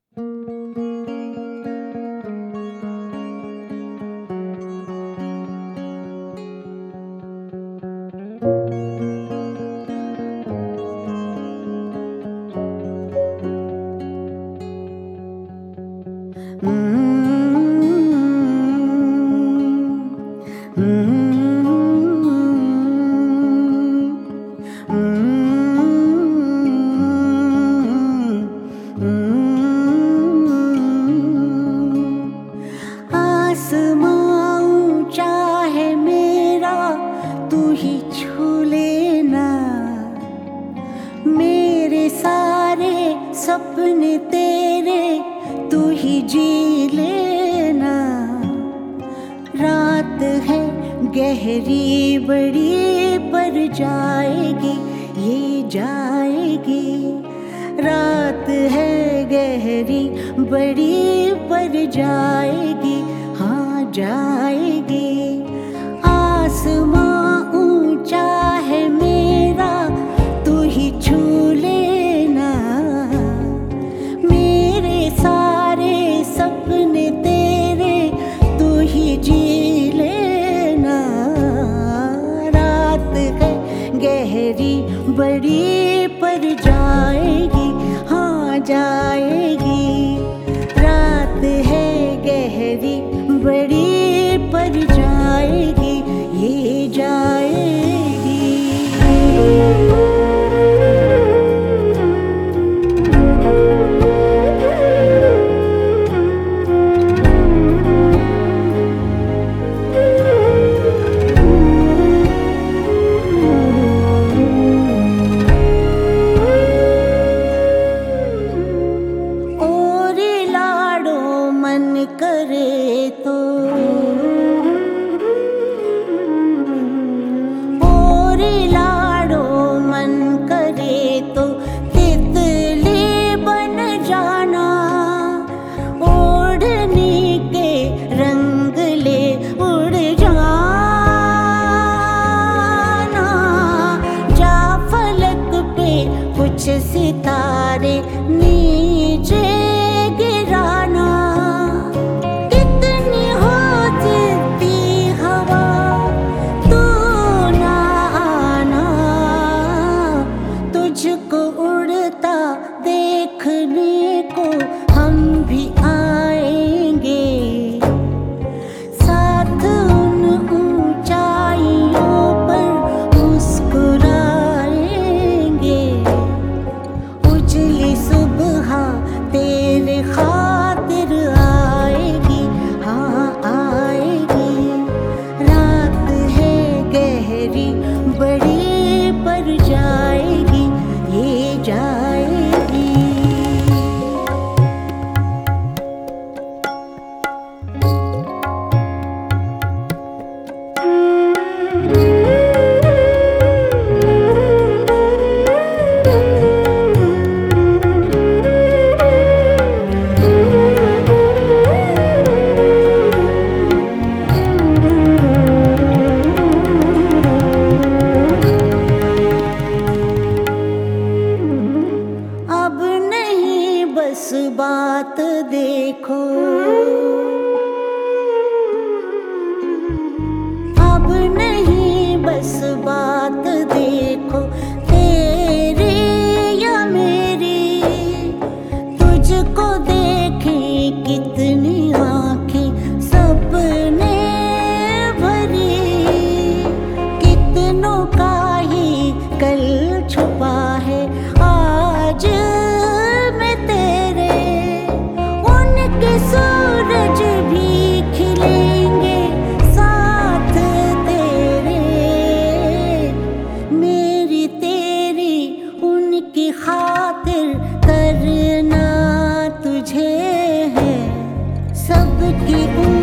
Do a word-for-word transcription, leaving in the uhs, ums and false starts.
आसमां ऊंचा है मेरा, तू ही छू लेना। मेरे सारे सपने तेरे, तू ही जी लेना। रात है गहरी बड़ी पर जाएगी ये जाएगी। रात है गहरी बड़ी पर जाएगी, हाँ जाएगी। आसमां ऊंचा है मेरा, तू ही छू लेना। मेरे सारे सपने तेरे, तू ही जी लेना। रात है गहरी बड़ी पर जाएगी, हाँ जाएगी। रात है गहरी बड़ी पर जाएगी ये जाएगी। करे तो और लाड़ो मन करे तो तितली बन जाना। ओढ़नी के रंग ले उड़ जाना। जा फलक पे कुछ सितारे नीचे गिराना। तुझको उड़ता देखने को हम भी आएंगे, साथ उन ऊंचाइयों पर मुस्कुराएंगे। उजली सुबह तेरे खातिर आएगी, हाँ आएगी। रात है गहरी बड़ी पर जाएगी ये जाएगी। बस बात देखो, अब नहीं बस बात देखो। तेरी या मेरी, तुझको देखें कितनी आँखें सपने भरी। कितनों का ही कल छुपा है आज सूरज भी खिलेंगे साथ तेरे। मेरी तेरी उनकी खातिर करना तुझे है सबकी।